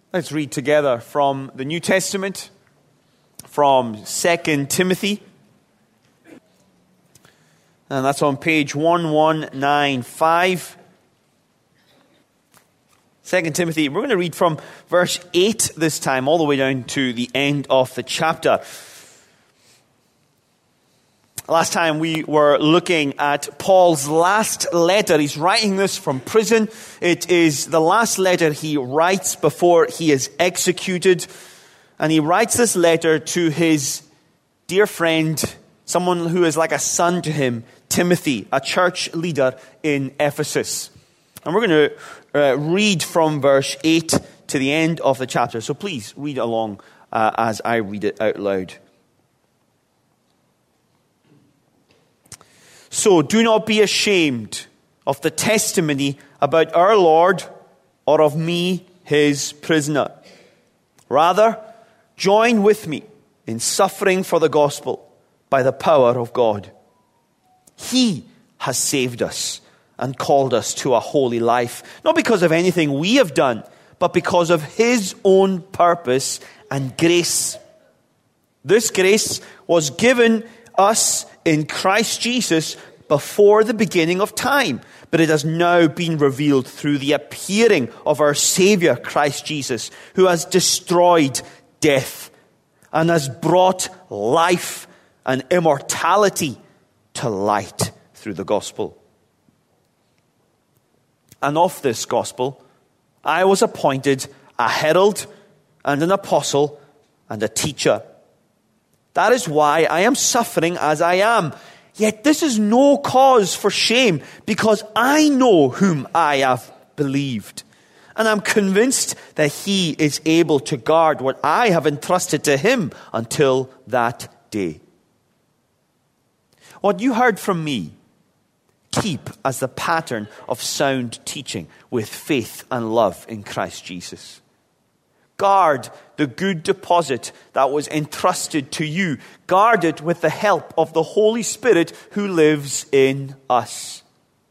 Let's read together from the New Testament, from 2 Timothy. And that's on page 1195. 2 Timothy, we're going to read from verse 8 this time, all the way down to the end of the chapter. Last time we were looking at Paul's last letter. He's writing this from prison. It is the last letter he writes before he is executed. And he writes this letter to his dear friend, someone who is like a son to him, Timothy, a church leader in Ephesus. And we're going to read from verse 8 to the end of the chapter. So please read along as I read it out loud. So do not be ashamed of the testimony about our Lord or of me, his prisoner. Rather, join with me in suffering for the gospel by the power of God. He has saved us and called us to a holy life, not because of anything we have done, but because of his own purpose and grace. This grace was given us in Christ Jesus before the beginning of time, but it has now been revealed through the appearing of our Savior, Christ Jesus, who has destroyed death and has brought life and immortality to light through the gospel. And of this gospel, I was appointed a herald and an apostle and a teacher. That is why I am suffering as I am. Yet this is no cause for shame, because I know whom I have believed. And I'm convinced that he is able to guard what I have entrusted to him until that day. What you heard from me, keep as the pattern of sound teaching with faith and love in Christ Jesus. Guard the good deposit that was entrusted to you. Guard it with the help of the Holy Spirit who lives in us.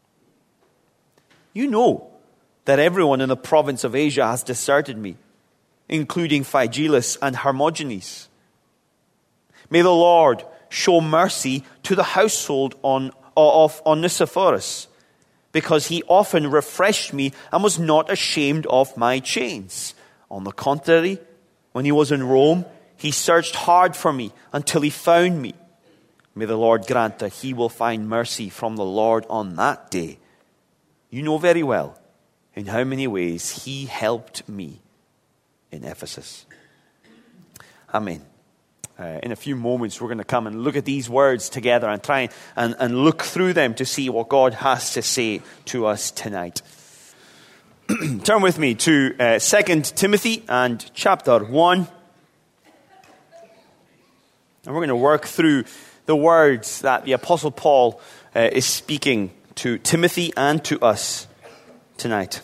You know that everyone in the province of Asia has deserted me, including Phygelus and Hermogenes. May the Lord show mercy to the household of Onesiphorus, because he often refreshed me and was not ashamed of my chains. On the contrary, when he was in Rome, he searched hard for me until he found me. May the Lord grant that he will find mercy from the Lord on that day. You know very well in how many ways he helped me in Ephesus. Amen. In a few moments, we're going to come and look at these words together and try and look through them to see what God has to say to us tonight. Turn with me to 2 Timothy and chapter 1. And we're going to work through the words that the Apostle Paul is speaking to Timothy and to us tonight.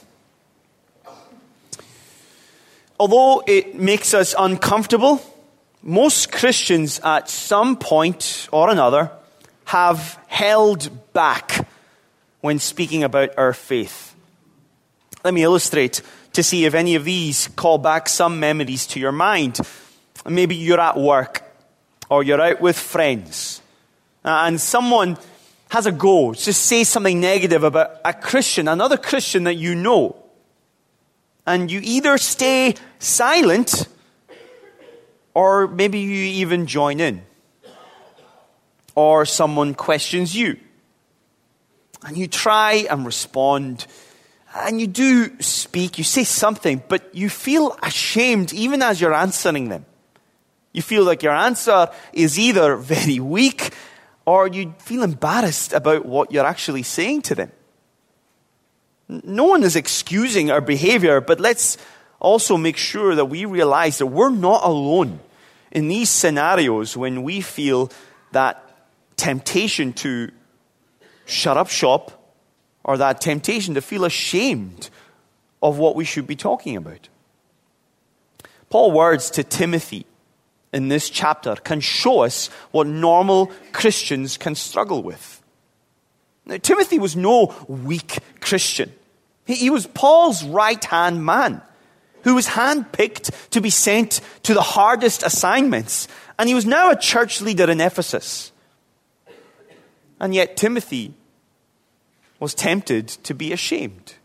Although it makes us uncomfortable, most Christians at some point or another have held back when speaking about our faith. Let me illustrate to see if any of these call back some memories to your mind. Maybe you're at work or you're out with friends and someone has a go to say something negative about a Christian, another Christian that you know. And you either stay silent or maybe you even join in. Or someone questions you. And you try and respond. And you do speak, you say something, but you feel ashamed even as you're answering them. You feel like your answer is either very weak or you feel embarrassed about what you're actually saying to them. No one is excusing our behavior, but let's also make sure that we realize that we're not alone in these scenarios when we feel that temptation to shut up shop or that temptation to feel ashamed of what we should be talking about. Paul's words to Timothy in this chapter can show us what normal Christians can struggle with. Now, Timothy was no weak Christian. He was Paul's right-hand man. who was handpicked to be sent to the hardest assignments. And he was now a church leader in Ephesus. And yet Timothy was tempted to be ashamed.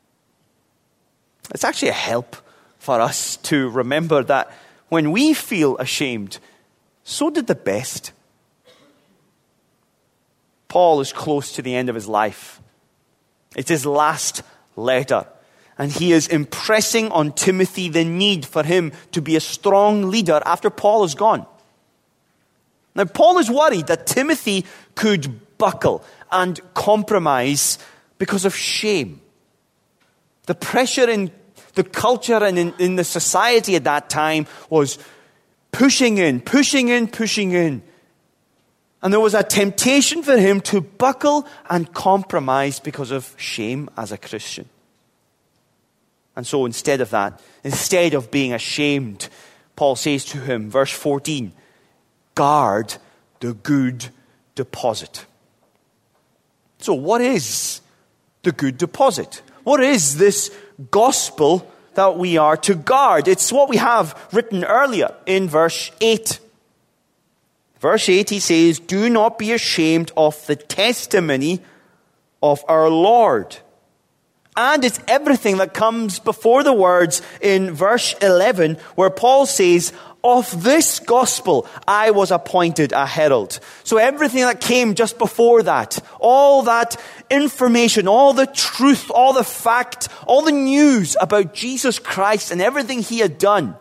It's actually a help for us to remember that when we feel ashamed, so did the best. Paul is close to the end of his life. It's his last letter. And he is impressing on Timothy the need for him to be a strong leader after Paul is gone. Now, Paul is worried that Timothy could buckle and compromise because of shame. The pressure in the culture and in the society at that time was pushing in. And there was a temptation for him to buckle and compromise because of shame as a Christian. And so instead of that, instead of being ashamed, Paul says to him, verse 14, guard the good deposit. So what is the good deposit? What is this gospel that we are to guard? It's what we have written earlier in verse 8. Verse 8, he says, do not be ashamed of the testimony of our Lord. And it's everything that comes before the words in verse 11, where Paul says, of this gospel I was appointed a herald. So everything that came just before that, all that information, all the truth, all the fact, all the news about Jesus Christ and everything he had done,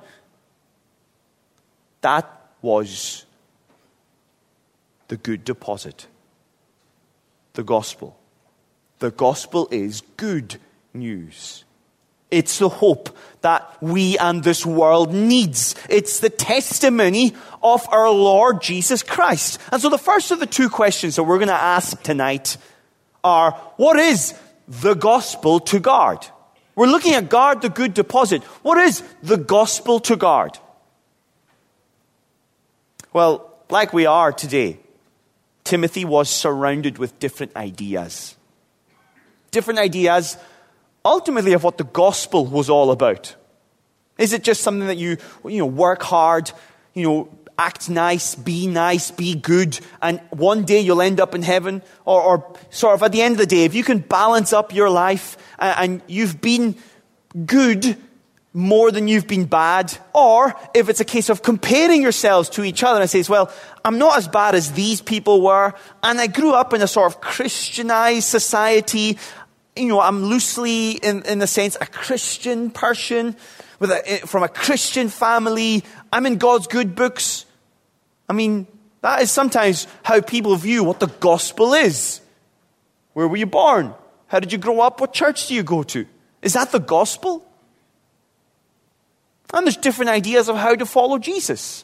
that was the good deposit. The gospel. The gospel is good news. It's the hope that we and this world needs. It's the testimony of our Lord Jesus Christ. And so the first of the two questions that we're going to ask tonight are, what is the gospel to guard? We're looking at guard the good deposit. What is the gospel to guard? Well, like we are today, Timothy was surrounded with different ideas. Different ideas, ultimately, of what the gospel was all about. Is it just something that you work hard, act nice, be good, and one day you'll end up in heaven? Or sort of at the end of the day, if you can balance up your life and you've been good more than you've been bad, or if it's a case of comparing yourselves to each other and says, well, I'm not as bad as these people were, and I grew up in a sort of Christianized society. I'm loosely, in the sense, a Christian person from a Christian family. I'm in God's good books. I mean, that is sometimes how people view what the gospel is. Where were you born? How did you grow up? What church do you go to? Is that the gospel? And there's different ideas of how to follow Jesus.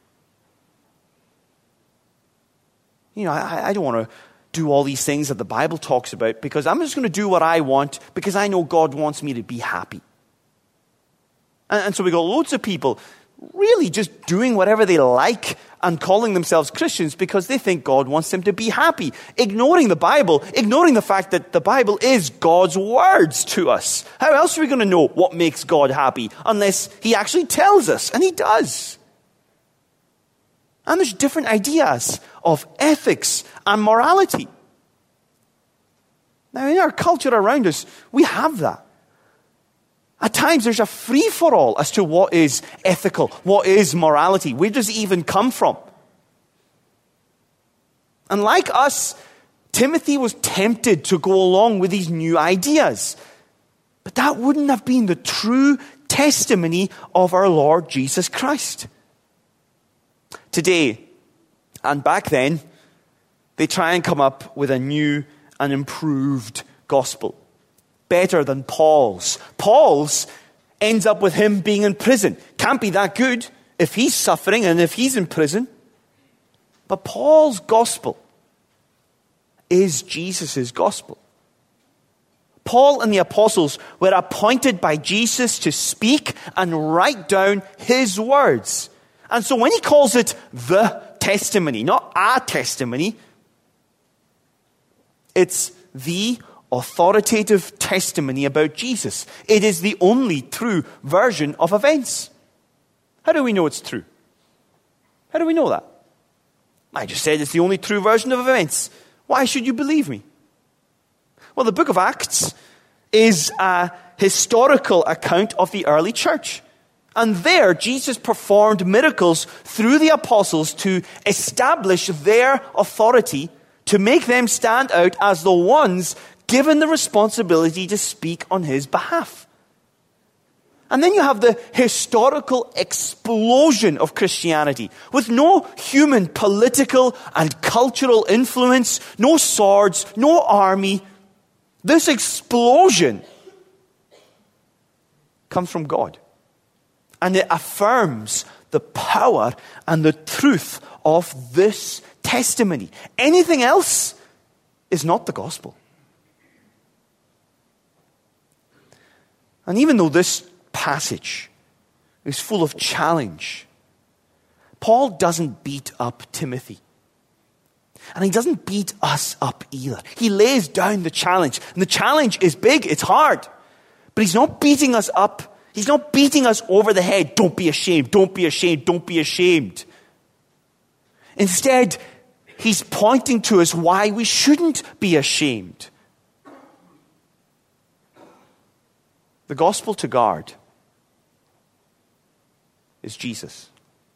I don't want to do all these things that the Bible talks about because I'm just going to do what I want because I know God wants me to be happy. And so we got loads of people really just doing whatever they like and calling themselves Christians because they think God wants them to be happy, ignoring the Bible, ignoring the fact that the Bible is God's words to us. How else are we going to know what makes God happy unless he actually tells us? And he does. And there's different ideas of ethics and morality. Now, in our culture around us, we have that. At times, there's a free-for-all as to what is ethical, what is morality. Where does it even come from? And like us, Timothy was tempted to go along with these new ideas. But that wouldn't have been the true testimony of our Lord Jesus Christ. Today, and back then, they try and come up with a new and improved gospel. Better than Paul's. Paul's ends up with him being in prison. Can't be that good if he's suffering and if he's in prison. But Paul's gospel is Jesus' gospel. Paul and the apostles were appointed by Jesus to speak and write down his words. And so when he calls it the testimony, not a testimony, it's the authoritative testimony about Jesus. It is the only true version of events. How do we know it's true? How do we know that? I just said it's the only true version of events. Why should you believe me? Well, the book of Acts is a historical account of the early church. And there, Jesus performed miracles through the apostles to establish their authority, to make them stand out as the ones given the responsibility to speak on his behalf. And then you have the historical explosion of Christianity, with no human political and cultural influence, no swords, no army. This explosion comes from God. And it affirms the power and the truth of this testimony. Anything else is not the gospel. And even though this passage is full of challenge, Paul doesn't beat up Timothy. And he doesn't beat us up either. He lays down the challenge. And the challenge is big, it's hard. But he's not beating us up. He's not beating us over the head. Don't be ashamed, don't be ashamed, don't be ashamed. Instead, he's pointing to us why we shouldn't be ashamed. The gospel to guard is Jesus.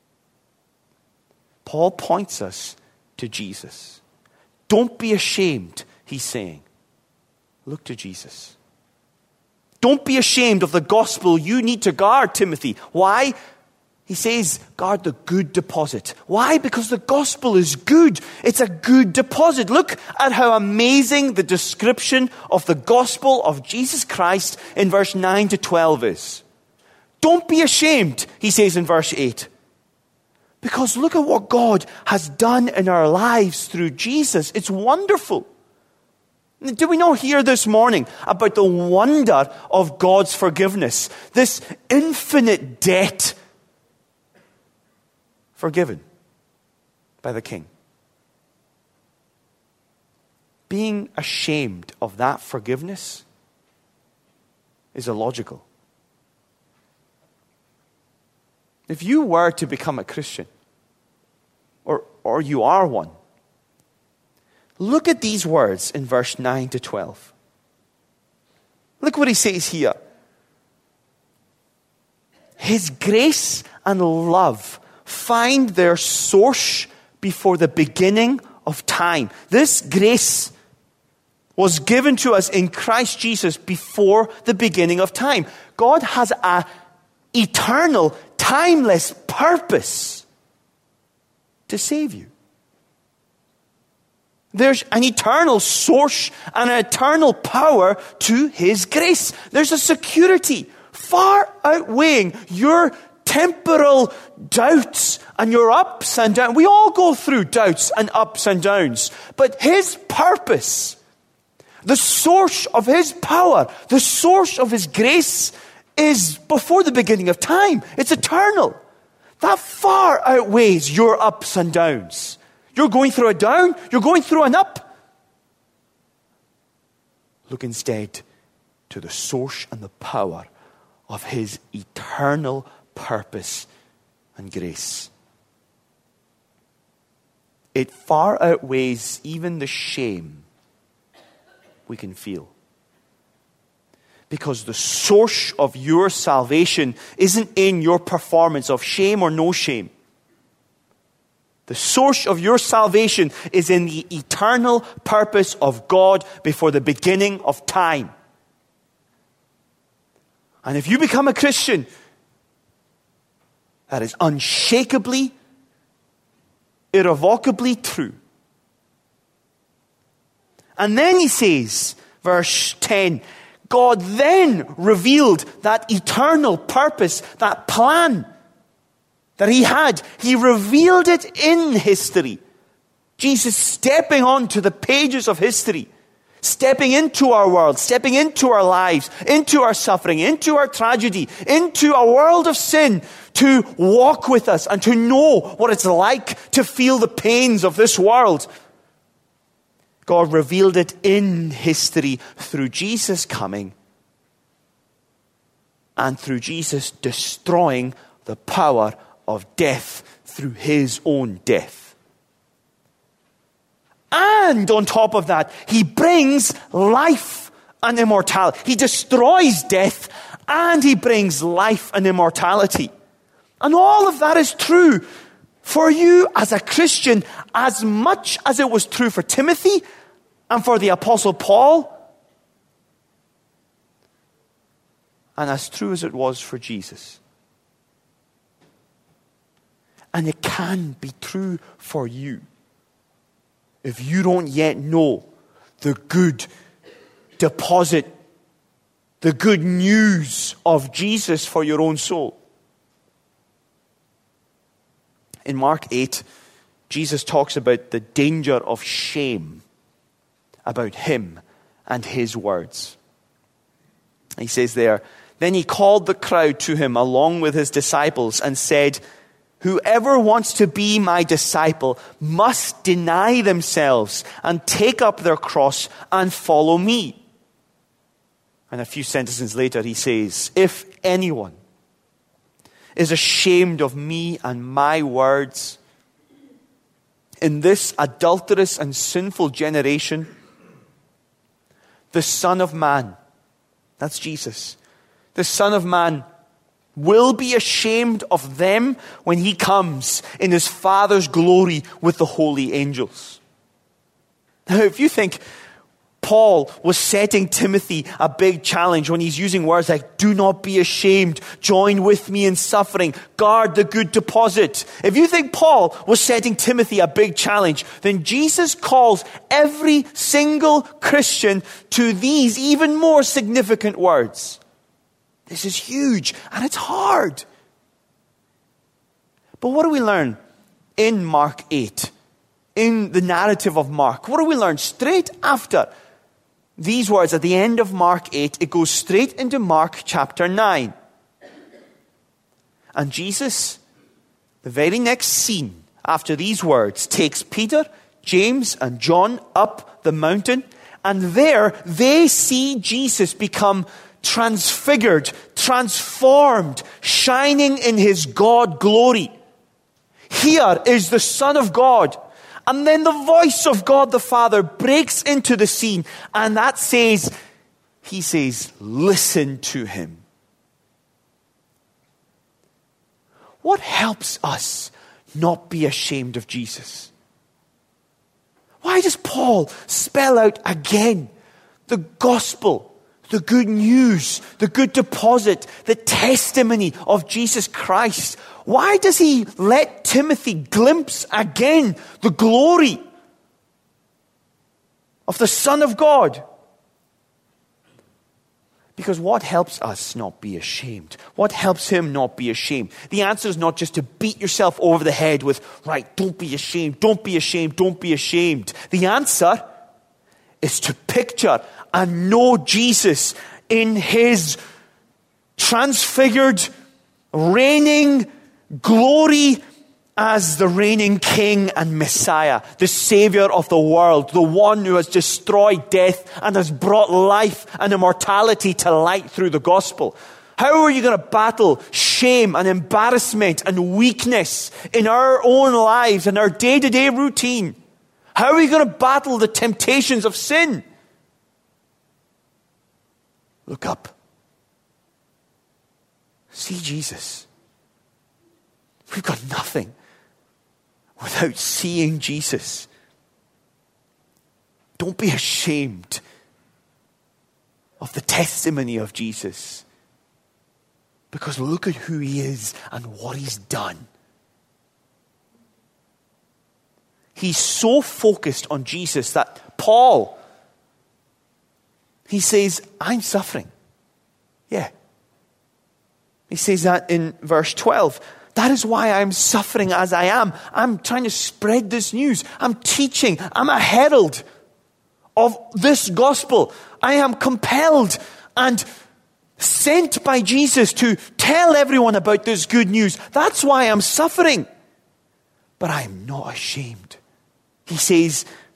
Paul points us to Jesus. Don't be ashamed, he's saying. Look to Jesus. Don't be ashamed of the gospel you need to guard, Timothy. Why? He says, guard the good deposit. Why? Because the gospel is good. It's a good deposit. Look at how amazing the description of the gospel of Jesus Christ in verse 9 to 12 is. Don't be ashamed, he says in verse 8. Because look at what God has done in our lives through Jesus. It's wonderful. Do we not hear this morning about the wonder of God's forgiveness? This infinite debt forgiven by the King. Being ashamed of that forgiveness is illogical. If you were to become a Christian, or you are one, look at these words in verse 9 to 12. Look what he says here. His grace and love find their source before the beginning of time. This grace was given to us in Christ Jesus before the beginning of time. God has an eternal, timeless purpose to save you. There's an eternal source and an eternal power to his grace. There's a security far outweighing your temporal doubts and your ups and downs. We all go through doubts and ups and downs. But his purpose, the source of his power, the source of his grace is before the beginning of time. It's eternal. That far outweighs your ups and downs. You're going through a down, you're going through an up. Look instead to the source and the power of his eternal purpose and grace. It far outweighs even the shame we can feel. Because the source of your salvation isn't in your performance of shame or no shame. The source of your salvation is in the eternal purpose of God before the beginning of time. And if you become a Christian, that is unshakably, irrevocably true. And then he says, verse 10, God then revealed that eternal purpose, that plan that he had. He revealed it in history. Jesus stepping onto the pages of history, stepping into our world, stepping into our lives, into our suffering, into our tragedy, into a world of sin, to walk with us and to know what it's like to feel the pains of this world. God revealed it in history through Jesus coming and through Jesus destroying the power of death through his own death. And on top of that, he brings life and immortality. He destroys death and he brings life and immortality. And all of that is true for you as a Christian as much as it was true for Timothy and for the Apostle Paul. And as true as it was for Jesus. And it can be true for you if you don't yet know the good deposit, the good news of Jesus for your own soul. In Mark 8, Jesus talks about the danger of shame about him and his words. He says there, "Then he called the crowd to him along with his disciples and said, 'Whoever wants to be my disciple must deny themselves and take up their cross and follow me.'" And a few sentences later he says, "If anyone is ashamed of me and my words in this adulterous and sinful generation, the Son of Man," that's Jesus, "the Son of Man will be ashamed of them when he comes in his Father's glory with the holy angels." Now, if you think Paul was setting Timothy a big challenge when he's using words like, "Do not be ashamed, join with me in suffering, guard the good deposit." If you think Paul was setting Timothy a big challenge, then Jesus calls every single Christian to these even more significant words. This is huge and it's hard. But what do we learn in Mark 8? In the narrative of Mark, what do we learn straight after these words at the end of Mark 8? It goes straight into Mark chapter 9. And Jesus, the very next scene after these words, takes Peter, James, and John up the mountain. And there they see Jesus become transfigured, transformed, shining in his God glory. Here is the Son of God. And then the voice of God the Father breaks into the scene. And that says, he says, "Listen to him." What helps us not be ashamed of Jesus? Why does Paul spell out again the gospel, the good news, the good deposit, the testimony of Jesus Christ? Why does he let Timothy glimpse again the glory of the Son of God? Because what helps us not be ashamed? What helps him not be ashamed? The answer is not just to beat yourself over the head with, "Right, don't be ashamed, don't be ashamed, don't be ashamed." The answer is to picture and know Jesus in his transfigured, reigning glory as the reigning King and Messiah, the Savior of the world, the one who has destroyed death and has brought life and immortality to light through the gospel. How are you going to battle shame and embarrassment and weakness in our own lives and our day-to-day routine? How are you going to battle the temptations of sin? Look up. See Jesus. We've got nothing without seeing Jesus. Don't be ashamed of the testimony of Jesus. Because look at who he is and what he's done. He's so focused on Jesus that Paul, he says, "I'm suffering." Yeah. He says that in verse 12. "That is why I'm suffering as I am. I'm trying to spread this news. I'm teaching. I'm a herald of this gospel. I am compelled and sent by Jesus to tell everyone about this good news. That's why I'm suffering. But I'm not ashamed." He says,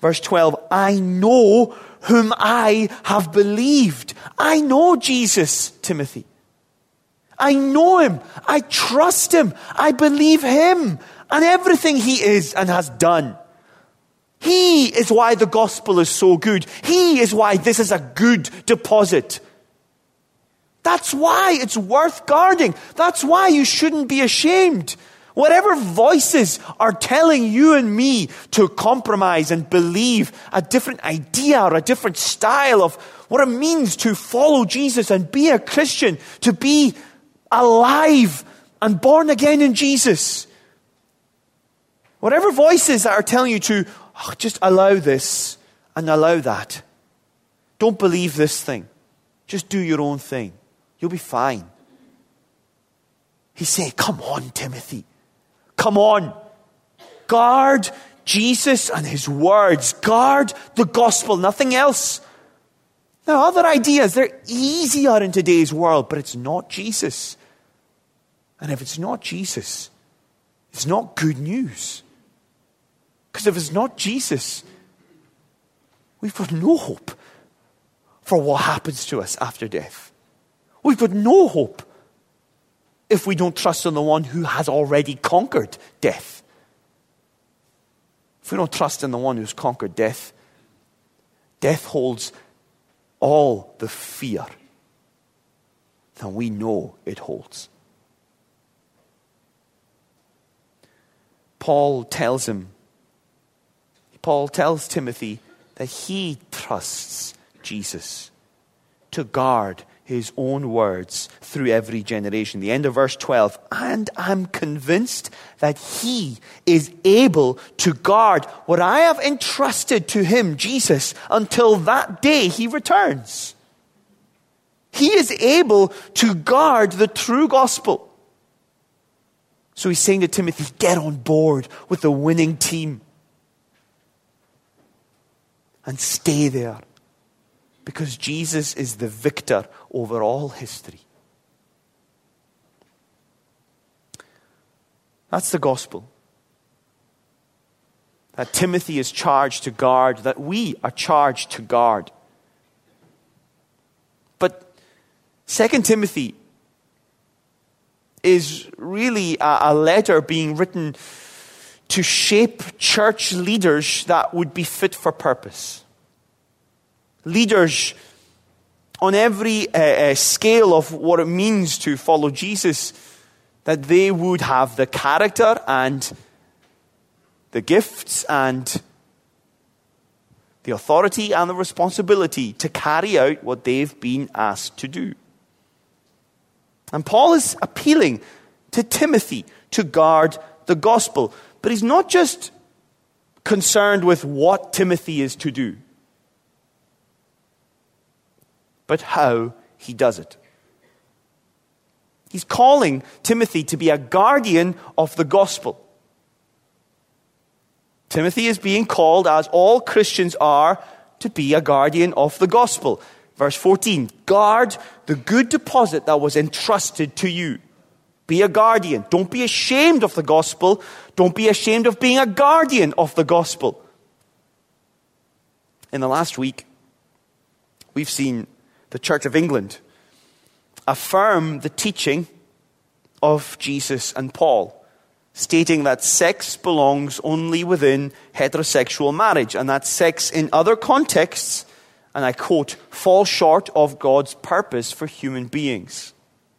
Verse 12, I know whom I have believed. I know Jesus, Timothy. I know him. I trust him. I believe him and everything he is and has done. He is why the gospel is so good. He is why this is a good deposit. That's why it's worth guarding. That's why you shouldn't be ashamed. Whatever voices are telling you and me to compromise and believe a different idea or a different style of what it means to follow Jesus and be a Christian, to be alive and born again in Jesus. Whatever voices that are telling you to just allow this and allow that. Don't believe this thing. Just do your own thing. You'll be fine. He's saying, come on, Timothy. Come on. Guard Jesus and his words. Guard the gospel, nothing else. Now, other ideas, they're easier in today's world, but it's not Jesus. And if it's not Jesus, it's not good news. Because if it's not Jesus, we've got no hope for what happens to us after death. We've got no hope if we don't trust in the one who has already conquered death. If we don't trust in the one who's conquered death, death holds all the fear that we know it holds. Paul tells Timothy that he trusts Jesus to guard his own words through every generation. The end of verse 12. And I'm convinced that he is able to guard what I have entrusted to him, Jesus, until that day he returns. He is able to guard the true gospel. So he's saying to Timothy, get on board with the winning team. And stay there. Because Jesus is the victor over all history. That's the gospel. That Timothy is charged to guard, that we are charged to guard. But 2 Timothy is really a letter being written to shape church leaders that would be fit for purpose. Leaders on every scale of what it means to follow Jesus, that they would have the character and the gifts and the authority and the responsibility to carry out what they've been asked to do. And Paul is appealing to Timothy to guard the gospel. But he's not just concerned with what Timothy is to do, but how he does it. He's calling Timothy to be a guardian of the gospel. Timothy is being called, as all Christians are, to be a guardian of the gospel. Verse 14, guard the good deposit that was entrusted to you. Be a guardian. Don't be ashamed of the gospel. Don't be ashamed of being a guardian of the gospel. In the last week, we've seen the Church of England affirm the teaching of Jesus and Paul, stating that sex belongs only within heterosexual marriage, and that sex in other contexts, and I quote, fall short of God's purpose for human beings.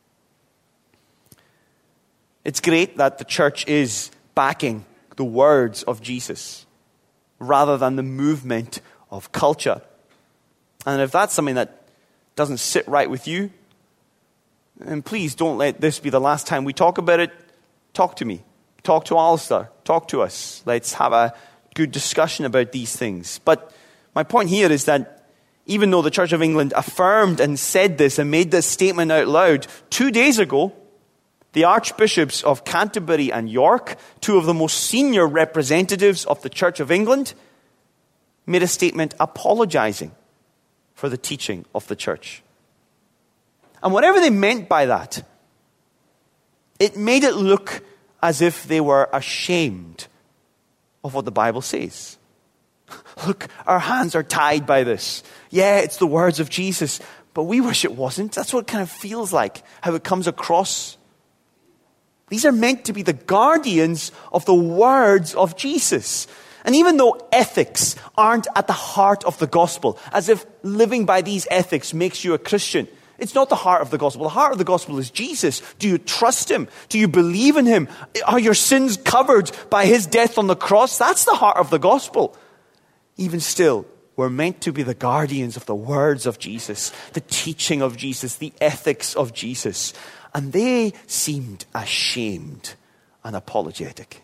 It's great that the church is backing the words of Jesus rather than the movement of culture. And if that's something that doesn't sit right with you, then please don't let this be the last time we talk about it. Talk to me. Talk to Alistair. Talk to us. Let's have a good discussion about these things. But my point here is that even though the Church of England affirmed and said this and made this statement out loud 2 days ago, the Archbishops of Canterbury and York, two of the most senior representatives of the Church of England, made a statement apologizing for the teaching of the church. And whatever they meant by that, it made it look as if they were ashamed of what the Bible says. Look, our hands are tied by this. Yeah, it's the words of Jesus, but we wish it wasn't. That's what it kind of feels like, how it comes across. These are meant to be the guardians of the words of Jesus. And even though ethics aren't at the heart of the gospel, as if living by these ethics makes you a Christian, it's not the heart of the gospel. The heart of the gospel is Jesus. Do you trust him? Do you believe in him? Are your sins covered by his death on the cross? That's the heart of the gospel. Even still, we're meant to be the guardians of the words of Jesus, the teaching of Jesus, the ethics of Jesus. And they seemed ashamed and apologetic.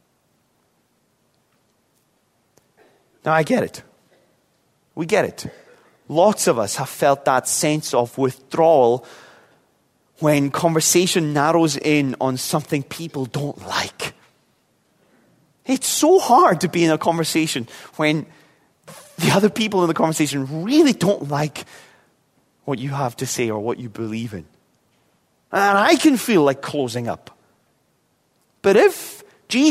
Now, I get it. We get it. Lots of us have felt that sense of withdrawal when conversation narrows in on something people don't like. It's so hard to be in a conversation when the other people in the conversation really don't like what you have to say or what you believe in. And I can feel like closing up. But if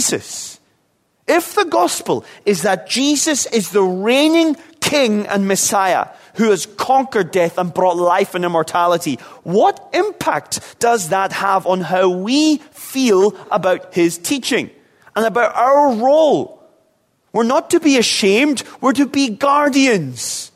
the gospel is that Jesus is the reigning King and Messiah who has conquered death and brought life and immortality, what impact does that have on how we feel about his teaching and about our role? We're not to be ashamed, we're to be guardians.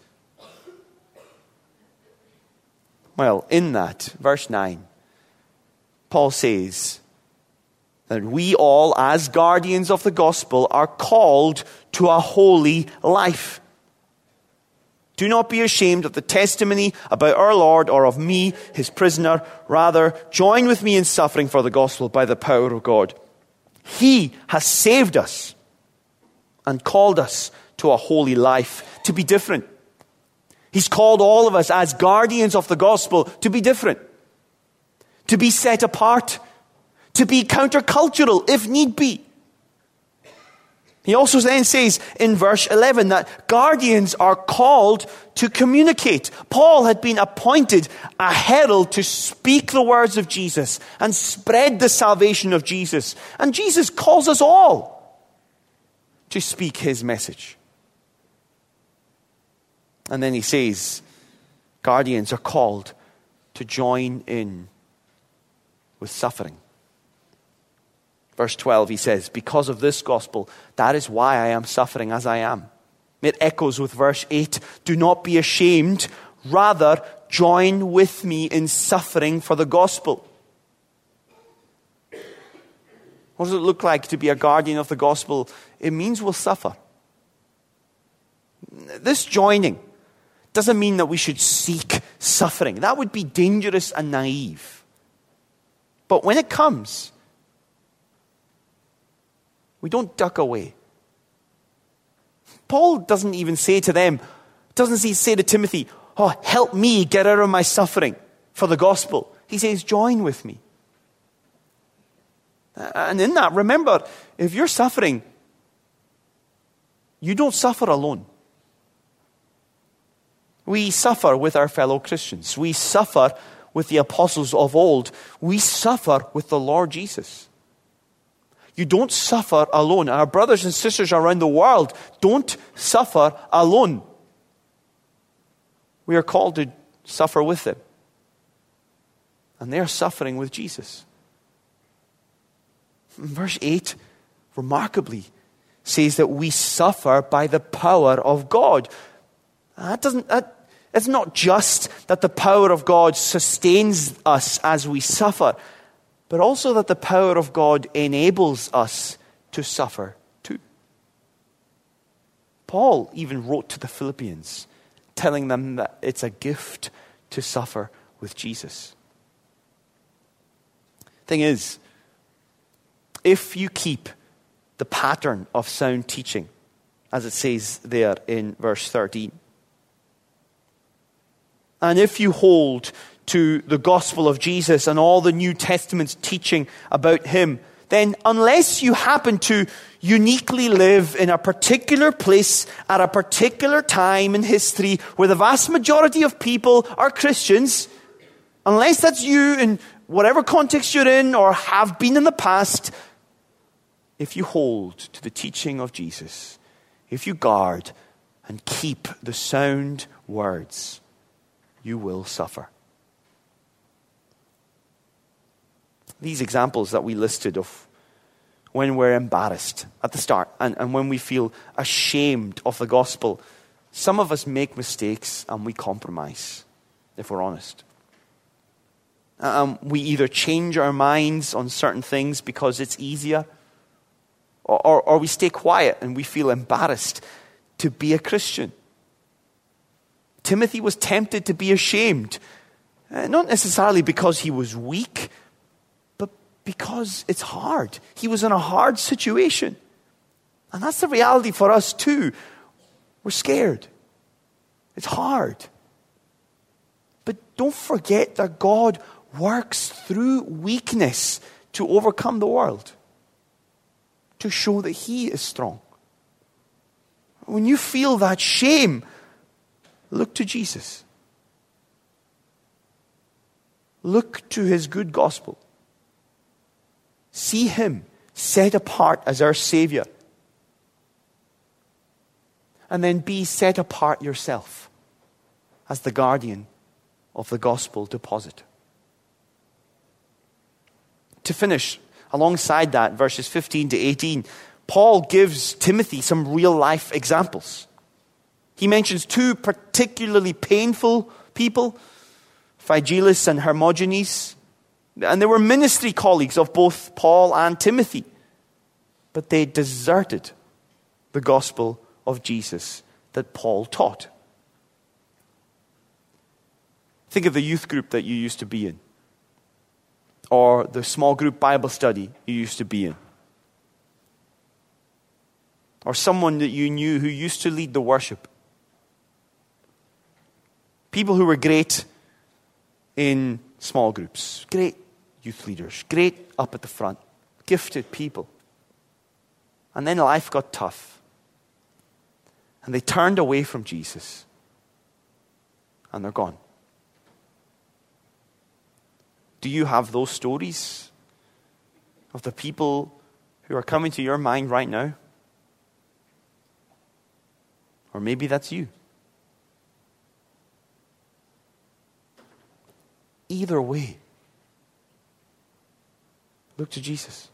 Well, in that, verse 9, Paul says that we all, as guardians of the gospel, are called to a holy life. Do not be ashamed of the testimony about our Lord or of me, his prisoner. Rather, join with me in suffering for the gospel by the power of God. He has saved us and called us to a holy life, to be different. He's called all of us as guardians of the gospel to be different, to be set apart, to be countercultural if need be. He also then says in verse 11 that guardians are called to communicate. Paul had been appointed a herald to speak the words of Jesus and spread the salvation of Jesus. And Jesus calls us all to speak his message. And then he says, guardians are called to join in with suffering. Verse 12, he says, because of this gospel, that is why I am suffering as I am. It echoes with verse 8, do not be ashamed, rather join with me in suffering for the gospel. What does it look like to be a guardian of the gospel? It means we'll suffer. This joining doesn't mean that we should seek suffering. That would be dangerous and naive. But when it comes, we don't duck away. Paul doesn't even say to them, doesn't he say to Timothy, oh, help me get out of my suffering for the gospel. He says, join with me. And in that, remember, if you're suffering, you don't suffer alone. We suffer with our fellow Christians. We suffer with the apostles of old. We suffer with the Lord Jesus. You don't suffer alone. Our brothers and sisters around the world don't suffer alone. We are called to suffer with them. And they are suffering with Jesus. Verse 8, remarkably, says that we suffer by the power of God. It's not just that the power of God sustains us as we suffer, but also that the power of God enables us to suffer too. Paul even wrote to the Philippians, telling them that it's a gift to suffer with Jesus. Thing is, if you keep the pattern of sound teaching, as it says there in verse 13, and if you hold to the gospel of Jesus and all the New Testament's teaching about him, then unless you happen to uniquely live in a particular place at a particular time in history where the vast majority of people are Christians, unless that's you in whatever context you're in or have been in the past, if you hold to the teaching of Jesus, if you guard and keep the sound words, you will suffer. These examples that we listed of when we're embarrassed at the start and when we feel ashamed of the gospel, some of us make mistakes and we compromise, if we're honest. We either change our minds on certain things because it's easier, or we stay quiet and we feel embarrassed to be a Christian. Timothy was tempted to be ashamed, not necessarily because he was weak, but because it's hard. He was in a hard situation. And that's the reality for us too. We're scared. It's hard. But don't forget that God works through weakness to overcome the world, to show that He is strong. When you feel that shame, look to Jesus. Look to His good gospel. See Him set apart as our Savior. And then be set apart yourself as the guardian of the gospel deposit. To finish, alongside that, verses 15 to 18, Paul gives Timothy some real life examples. He mentions two particularly painful people, Phygelus and Hermogenes. And they were ministry colleagues of both Paul and Timothy. But they deserted the gospel of Jesus that Paul taught. Think of the youth group that you used to be in, or the small group Bible study you used to be in, or someone that you knew who used to lead the worship. People who were great in small groups, great youth leaders, great up at the front, gifted people. And then life got tough. And they turned away from Jesus. And they're gone. Do you have those stories of the people who are coming to your mind right now? Or maybe that's you. Either way, look to Jesus.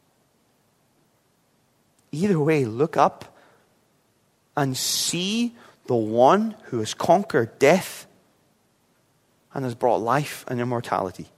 Either way, look up and see the one who has conquered death and has brought life and immortality.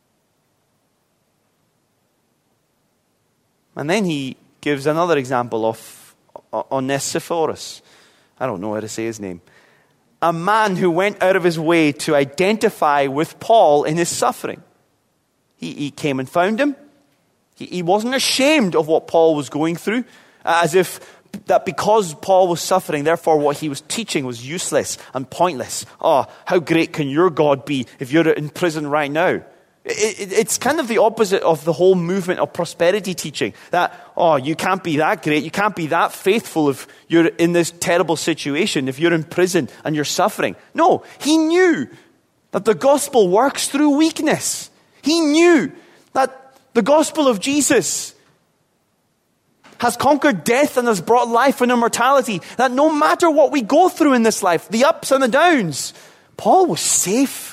And then he gives another example of Onesiphorus. I don't know how to say his name. A man who went out of his way to identify with Paul in his suffering. He came and found him. He wasn't ashamed of what Paul was going through, as if that because Paul was suffering, therefore what he was teaching was useless and pointless. Oh, how great can your God be if you're in prison right now? It's kind of the opposite of the whole movement of prosperity teaching. That, oh, you can't be that great, you can't be that faithful if you're in this terrible situation, if you're in prison and you're suffering. No, he knew that the gospel works through weakness. He knew that the gospel of Jesus has conquered death and has brought life and immortality. That no matter what we go through in this life, the ups and the downs, Paul was safe.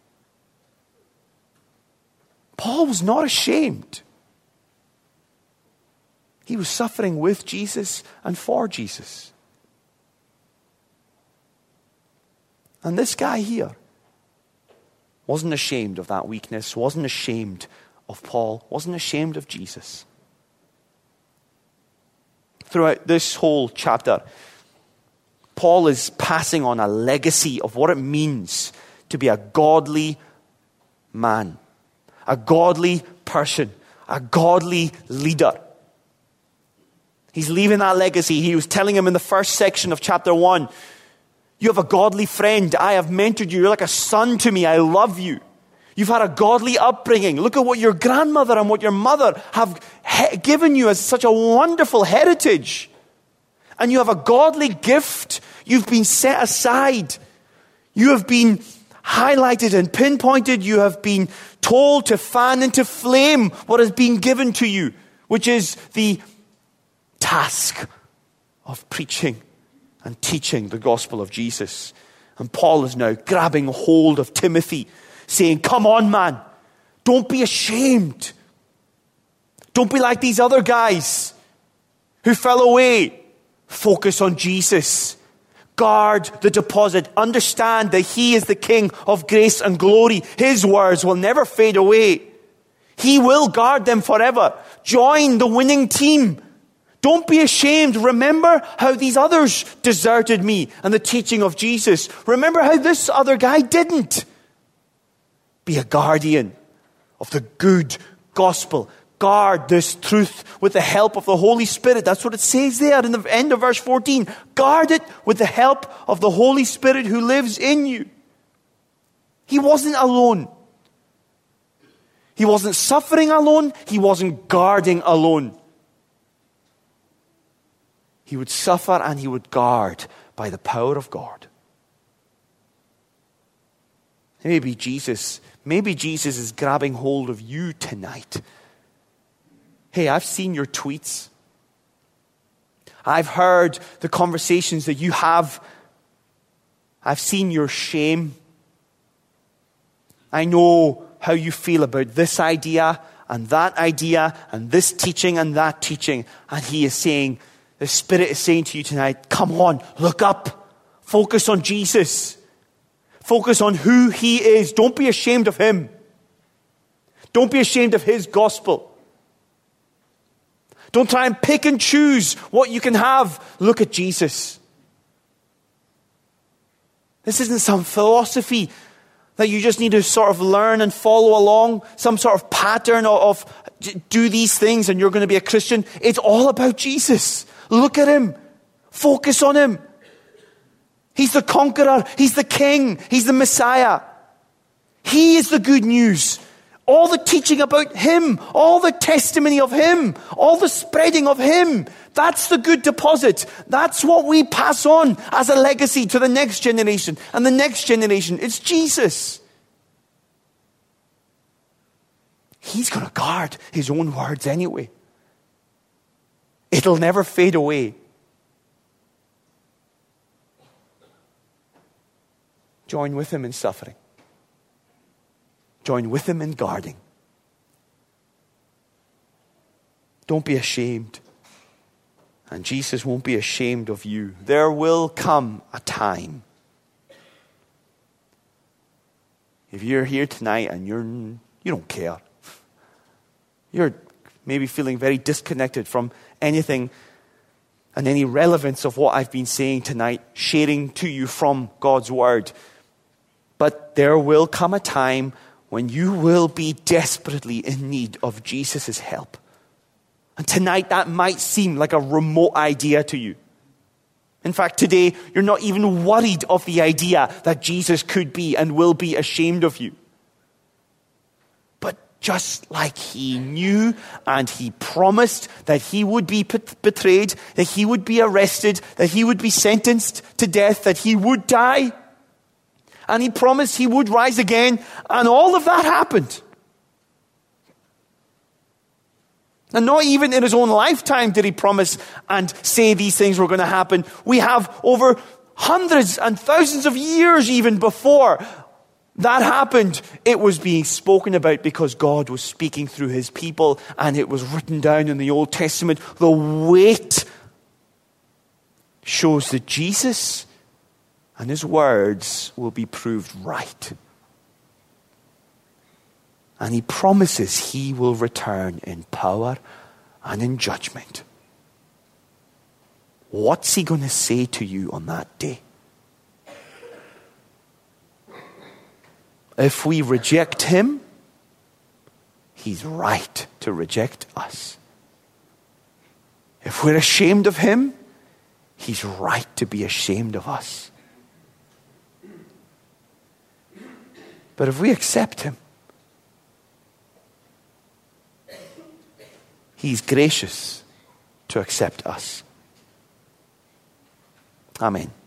Paul was not ashamed. He was suffering with Jesus and for Jesus. And this guy here wasn't ashamed of that weakness, wasn't ashamed of Paul, wasn't ashamed of Jesus. Throughout this whole chapter, Paul is passing on a legacy of what it means to be a godly man, a godly person, a godly leader. He's leaving that legacy. He was telling him in the first section of chapter 1, you have a godly friend. I have mentored you. You're like a son to me. I love you. You've had a godly upbringing. Look at what your grandmother and what your mother have given you as such a wonderful heritage. And you have a godly gift. You've been set aside. You have been highlighted and pinpointed. You have been told to fan into flame what has been given to you, which is the task of preaching and teaching the gospel of Jesus. And Paul is now grabbing hold of Timothy, saying, come on, man. Don't be ashamed. Don't be like these other guys who fell away. Focus on Jesus. Guard the deposit. Understand that he is the King of grace and glory. His words will never fade away. He will guard them forever. Join the winning team. Don't be ashamed. Remember how these others deserted me and the teaching of Jesus. Remember how this other guy didn't. Be a guardian of the good gospel. Guard this truth with the help of the Holy Spirit. That's what it says there in the end of verse 14. Guard it with the help of the Holy Spirit who lives in you. He wasn't alone. He wasn't suffering alone. He wasn't guarding alone. He would suffer and he would guard by the power of God. Maybe Jesus is grabbing hold of you tonight. Hey, I've seen your tweets. I've heard the conversations that you have. I've seen your shame. I know how you feel about this idea and this teaching and that teaching. And he is saying, the Spirit is saying to you tonight, come on, look up. Focus on Jesus. Focus on who he is. Don't be ashamed of him. Don't be ashamed of his gospel. Don't try and pick and choose what you can have. Look at Jesus. This isn't some philosophy that you just need to sort of learn and follow along. Some sort of pattern of do these things and you're going to be a Christian. It's all about Jesus. Look at him. Focus on him. He's the conqueror. He's the king. He's the Messiah. He is the good news. All the teaching about him, all the testimony of him, all the spreading of him. That's the good deposit. That's what we pass on as a legacy to the next generation and the next generation. It's Jesus. He's going to guard his own words anyway. It'll never fade away. Join with him in suffering. Join with him in guarding. Don't be ashamed. And Jesus won't be ashamed of you. There will come a time. If you're here tonight and you don't care. You're maybe feeling very disconnected from anything and any relevance of what I've been saying tonight, sharing to you from God's word. But there will come a time when you will be desperately in need of Jesus' help. And tonight that might seem like a remote idea to you. In fact, today you're not even worried of the idea that Jesus could be and will be ashamed of you. But just like he knew and he promised that he would be betrayed, that he would be arrested, that he would be sentenced to death, that he would die, and he promised he would rise again. And all of that happened. And not even in his own lifetime did he promise and say these things were going to happen. We have over hundreds and thousands of years even before that happened. It was being spoken about because God was speaking through his people. And it was written down in the Old Testament. The weight shows that Jesus and his words will be proved right. And he promises he will return in power and in judgment. What's he going to say to you on that day? If we reject him, he's right to reject us. If we're ashamed of him, he's right to be ashamed of us. But if we accept him, he's gracious to accept us. Amen.